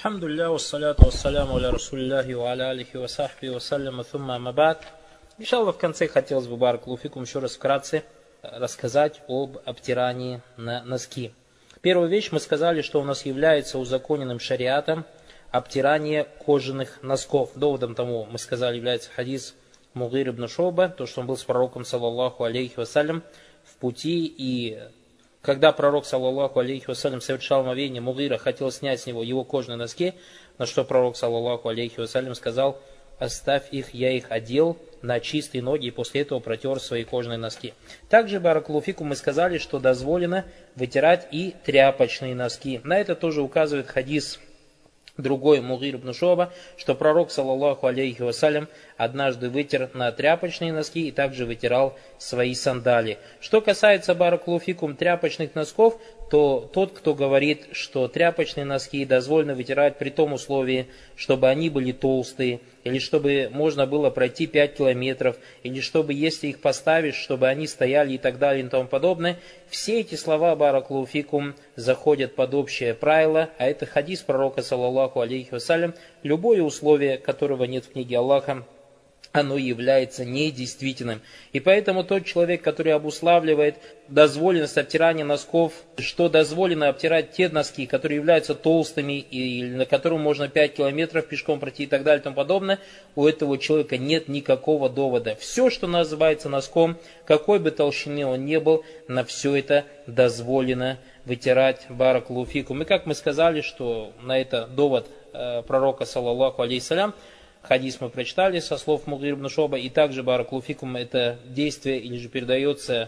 Алхамдулилля, вассаляту вассаляму аля расулилляхи ва аля алихи ва сахби ва салляма thumma амабад. Иншаллах, в конце хотелось бы, баракаллаху фикум, еще раз вкратце рассказать об обтирании на носки. Первую вещь мы сказали, что у нас является узаконенным шариатом обтирание кожаных носков. Доводом тому, мы сказали, является хадис Мугир ибн Шуба, то, что он был с пророком, саллаллаху алейхи вассалям, в пути, и когда пророк, саллаллаху алейхи вассалям, совершал омовение, Мугира хотел снять с него его кожаные носки, на что пророк, саллаллаху алейхи вассалям, сказал: оставь их, я их одел на чистые ноги, и после этого протер свои кожаные носки. Также, баракаллаху фикум, мы сказали, что дозволено вытирать и тряпочные носки. На это тоже указывает хадис другой Мугир ибн Шуба, что пророк, саллаллаху алейхи вассалям, однажды вытер на тряпочные носки и также вытирал свои сандали. Что касается, баракаллаху фикум, тряпочных носков, то тот, кто говорит, что тряпочные носки дозволено вытирать при том условии, чтобы они были толстые, или чтобы можно было пройти 5 километров, или чтобы, если их поставишь, чтобы они стояли и так далее и тому подобное, все эти слова, баракаллаху фикум, заходят под общее правило, а это хадис пророка, саллаллаху алейхи вассалям, любое условие, которого нет в книге Аллаха, оно является недействительным. И поэтому тот человек, который обуславливает дозволенность обтирания носков, что дозволено обтирать те носки, которые являются толстыми, и на котором можно 5 километров пешком пройти и так далее и тому подобное, у этого человека нет никакого довода. Все, что называется носком, какой бы толщины он ни был, на все это дозволено вытирать, баракаллаху фикум. И как мы сказали, что на это довод пророка, саллаллаху алейхи салям, хадис мы прочитали со слов Мугир ибн Шуба, и также, баракаллаху фикум, это действие или же передается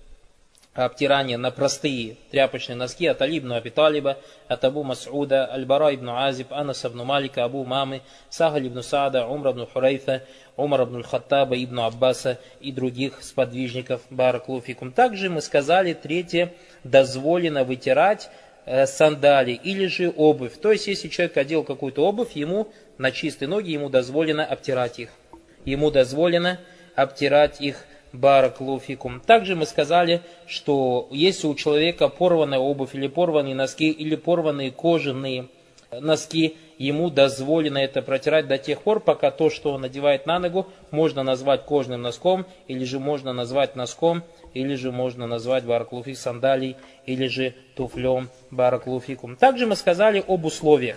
обтирание на простые тряпочные носки от Али ибн Аби Талиба, от Абу Мас'уда, Аль-Бара ибн Азиб, Анас ибн Малика, Абу Мамы, Сахаль ибн Саада, Умар ибн Хурайфа, Умар ибн Хаттаба, ибн Аббаса и других сподвижников, баракаллаху фикум. Также мы сказали, третье, дозволено вытирать сандали или же обувь. То есть, если человек одел какую-то обувь, ему на чистые ноги, ему дозволено обтирать их. Ему дозволено обтирать их, баракаллаху фикум. Также мы сказали, что если у человека порванная обувь, или порванные носки, или порванные кожаные носки, ему дозволено это протирать до тех пор, пока то, что он надевает на ногу, можно назвать кожаным носком, или же можно назвать носком, или же можно назвать, баракаллаху фикум, сандалией, или же туфлем, баракаллаху фикум. Также мы сказали об условиях.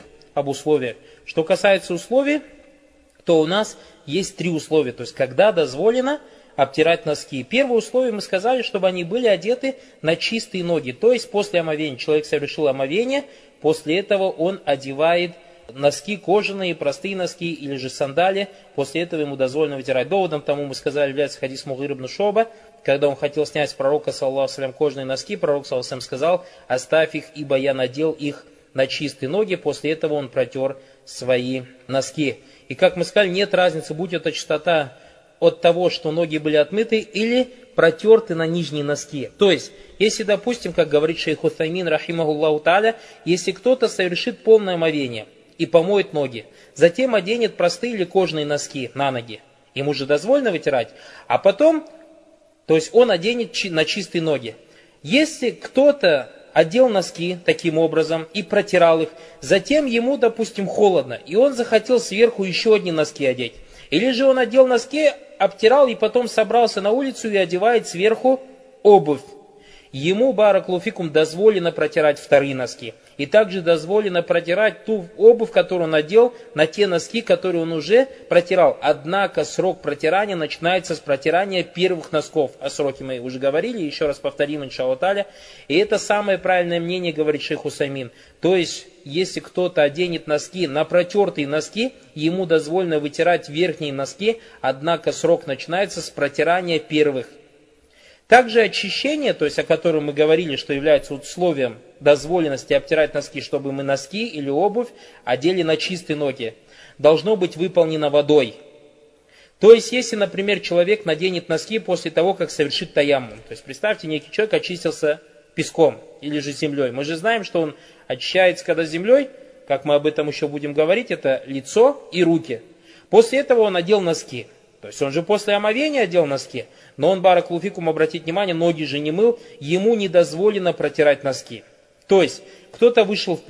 Что касается условий, то у нас есть 3 условия. То есть, когда дозволено обтирать носки. Первое условие мы сказали, чтобы они были одеты на чистые ноги. То есть, после омовения, человек совершил омовение, после этого он одевает носки кожаные, простые носки или же сандали. После этого ему дозволено вытирать. Доводом тому, мы сказали, является хадис Мугир ибн Шуба, когда он хотел снять с пророка, саллаллаху алейхи ва саллям, кожаные носки, пророк, саллаллаху алейхи ва саллям, сказал: оставь их, ибо я надел их на чистые ноги. После этого он протер свои носки. И как мы сказали, нет разницы, будь это чистота от того, что ноги были отмыты, или протерты на нижние носки. То есть, если, допустим, как говорит шейх Утаймин, рахимахуллаху тааля, если кто-то совершит полное омовение и помоет ноги, затем оденет простые или кожаные носки на ноги, ему же дозволено вытирать, а потом, то есть он оденет на чистые ноги. Если кто-то одел носки таким образом и протирал их, затем ему, допустим, холодно, и он захотел сверху еще одни носки одеть. Или же он одел носки, обтирал и потом собрался на улицу и одевает сверху обувь. Ему, баракаллаху фикум, дозволено протирать вторые носки. И также дозволено протирать ту обувь, которую он надел, на те носки, которые он уже протирал. Однако срок протирания начинается с протирания первых носков. О сроке мы уже говорили, еще раз повторим, иншаллаху тааля. И это самое правильное мнение, говорит шейх Усаймин. То есть, если кто-то оденет носки на протертые носки, ему дозволено вытирать верхние носки, однако срок начинается с протирания первых. Также очищение, то есть о котором мы говорили, что является условием дозволенности обтирать носки, чтобы мы носки или обувь одели на чистые ноги, должно быть выполнено водой. То есть, если, например, человек наденет носки после того, как совершит таяммум, то есть представьте, некий человек очистился песком или же землей. Мы же знаем, что он очищается, когда землей, как мы об этом еще будем говорить, это лицо и руки. После этого он одел носки. То есть он же после омовения одел носки, но он, баракаллаху фикум, обратить внимание, ноги же не мыл, ему не дозволено протирать носки. То есть кто-то вышел в путь,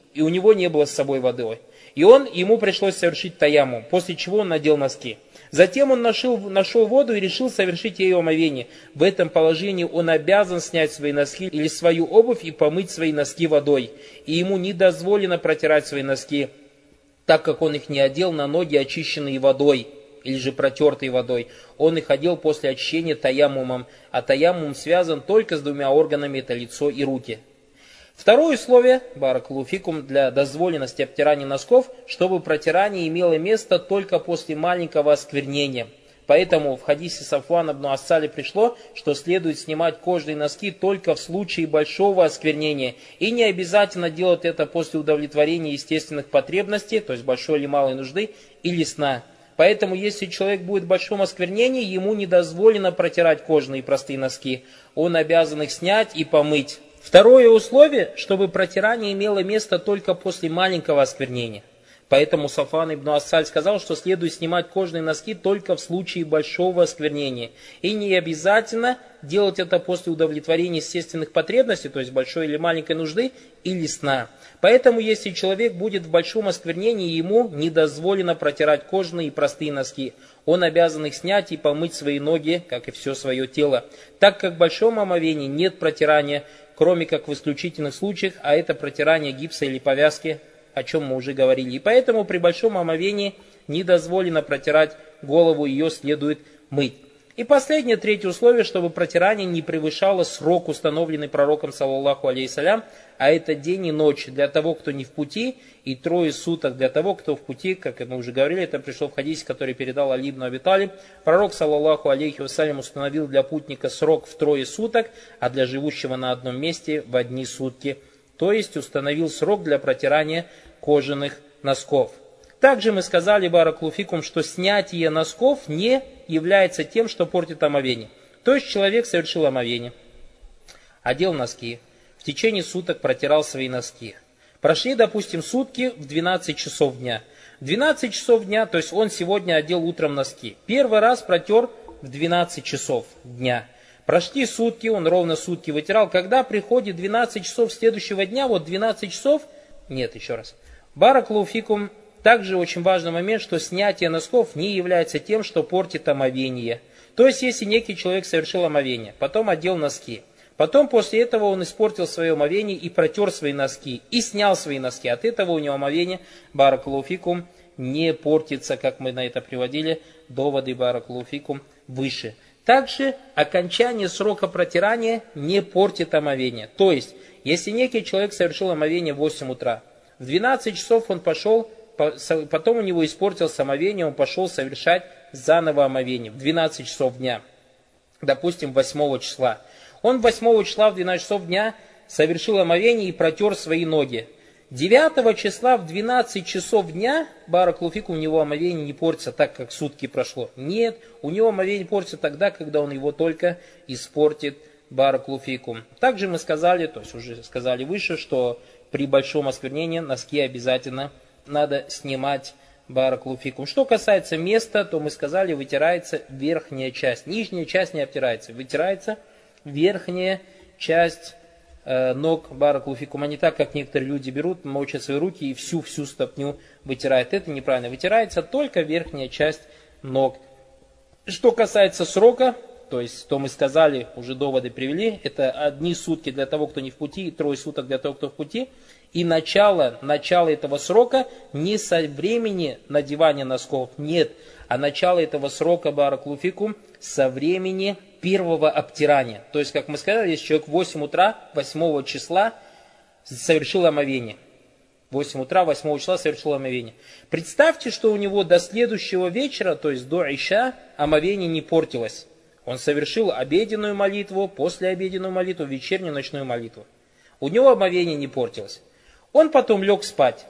и у него не было с собой воды. И ему пришлось совершить таяммум, после чего он надел носки. Затем он нашел воду и решил совершить ею омовение. В этом положении он обязан снять свои носки или свою обувь и помыть свои носки водой. И ему не дозволено протирать свои носки, так как он их не одел на ноги, очищенные водой, или же протертой водой. Он их одел после очищения таяммумом, а таяммум связан только с двумя органами, это лицо и руки. Второе условие, баракаллаху фикум, для дозволенности обтирания носков, чтобы протирание имело место только после маленького осквернения. Поэтому в хадисе Сафвана ибн Ассали пришло, что следует снимать кожаные носки только в случае большого осквернения. И не обязательно делать это после удовлетворения естественных потребностей, то есть большой или малой нужды, или сна. Поэтому, если человек будет в большом осквернении, ему не дозволено протирать кожаные простые носки. Он обязан их снять и помыть. Второе условие, чтобы протирание имело место только после маленького осквернения. Поэтому Сафван ибн Ассаль сказал, что следует снимать кожаные носки только в случае большого осквернения. И не обязательно делать это после удовлетворения естественных потребностей, то есть большой или маленькой нужды, или сна. Поэтому, если человек будет в большом осквернении, ему не дозволено протирать кожаные и простые носки. Он обязан их снять и помыть свои ноги, как и все свое тело. Так как в большом омовении нет протирания, кроме как в исключительных случаях, а это протирание гипса или повязки, о чем мы уже говорили. И поэтому при большом омовении не дозволено протирать голову, ее следует мыть. И последнее, третье условие, чтобы протирание не превышало срок, установленный пророком, саллаллаху алейхиссалям, а это день и ночь для того, кто не в пути, и 3 суток для того, кто в пути, как мы уже говорили, это пришло в хадисе, который передал Али ибн Аби Талиб. Пророк, саллаллаху алейхи вассалям, установил для путника срок в 3 суток, а для живущего на одном месте в 1 сутки. То есть установил срок для протирания кожаных носков. Также мы сказали, баракаллаху фикум, что снятие носков не является тем, что портит омовение. То есть человек совершил омовение, одел носки, в течение суток протирал свои носки. Прошли, допустим, сутки в 12 часов дня. В 12 часов дня, то есть он сегодня одел утром носки. Первый раз протер в 12 часов дня. Прошли сутки, он ровно сутки вытирал. Когда приходит 12 часов следующего дня, вот 12 часов, нет, еще раз. Баракаллаху фикум, также очень важный момент, что снятие носков не является тем, что портит омовение. То есть, если некий человек совершил омовение, потом одел носки, потом после этого он испортил свое омовение и протер свои носки, и снял свои носки, от этого у него омовение, баракаллаху фикум, не портится, как мы на это приводили доводы, баракаллаху фикум, выше. Также окончание срока протирания не портит омовение. То есть, если некий человек совершил омовение в 8 утра, в 12 часов он пошел, потом у него испортилось омовение, он пошел совершать заново омовение в 12 часов дня, допустим, 8 числа. Он 8 числа в 12 часов дня совершил омовение и протер свои ноги. 9 числа в 12 часов дня, баракаллаху фикум, у него омовение не портится так, как сутки прошло. Нет, у него омовение портится тогда, когда он его только испортит, баракаллаху фикум. Также мы сказали, то есть уже сказали выше, что при большом осквернении носки обязательно надо снимать, баракаллаху фикум. Что касается места, то мы сказали, вытирается верхняя часть. Нижняя часть не обтирается, вытирается верхняя часть ног, баракаллаху фикум, а не так, как некоторые люди берут, мочат свои руки и всю стопню вытирают. Это неправильно. Вытирается только верхняя часть ног. Что касается срока, то есть, то мы сказали, уже доводы привели, это 1 сутки для того, кто не в пути, и 3 суток для того, кто в пути. И начало этого срока не со времени надевания носков, нет, а начало этого срока, баракаллаху фикум, со времени первого обтирания. То есть, как мы сказали, если человек в 8 утра, 8 числа совершил омовение. 8 утра, 8 числа совершил омовение. Представьте, что у него до следующего вечера, то есть до иша, омовение не портилось. Он совершил обеденную молитву, послеобеденную молитву, вечернюю, ночную молитву. У него омовение не портилось. Он потом лег спать.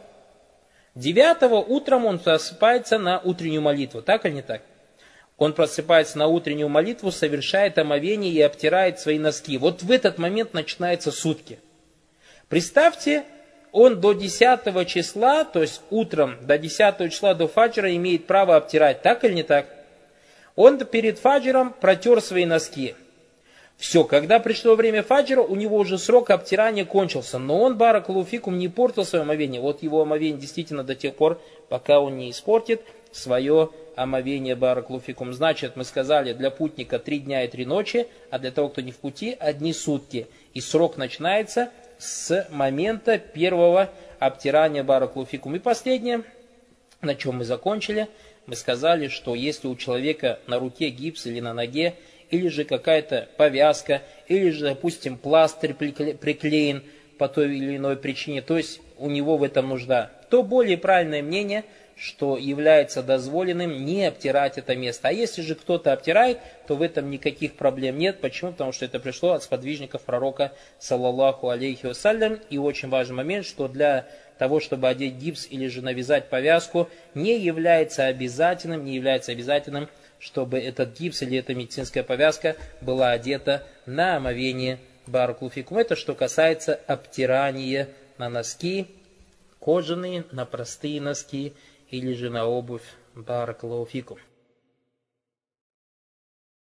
9 утром он просыпается на утреннюю молитву. Так или не так? Он просыпается на утреннюю молитву, совершает омовение и обтирает свои носки. Вот в этот момент начинаются сутки. Представьте, он до 10 числа, то есть утром до 10 числа до фаджра имеет право обтирать. Так или не так? Он перед фаджром протер свои носки. Все, когда пришло время фаджра, у него уже срок обтирания кончился, но он, баракаллаху фикум, не портил свое омовение. Вот его омовение действительно до тех пор, пока он не испортит свое омовение, баракаллаху фикум. Значит, мы сказали, для путника 3 дня и 3 ночи, а для того, кто не в пути, 1 сутки. И срок начинается с момента первого обтирания, баракаллаху фикум. И последнее, на чем мы закончили, мы сказали, что если у человека на руке гипс или на ноге, или же какая-то повязка, или же, допустим, пластырь приклеен по той или иной причине, то есть у него в этом нужда, то более правильное мнение, что является дозволенным не обтирать это место. А если же кто-то обтирает, то в этом никаких проблем нет. Почему? Потому что это пришло от сподвижников пророка, саллаллаху алейхи вассалям. И очень важный момент, что для того, чтобы одеть гипс или же навязать повязку, не является обязательным, чтобы этот гипс или эта медицинская повязка была одета на омовение, баракаллаху фикум. Это что касается обтирания на носки, кожаные, на простые носки или же на обувь, баракаллаху фикум.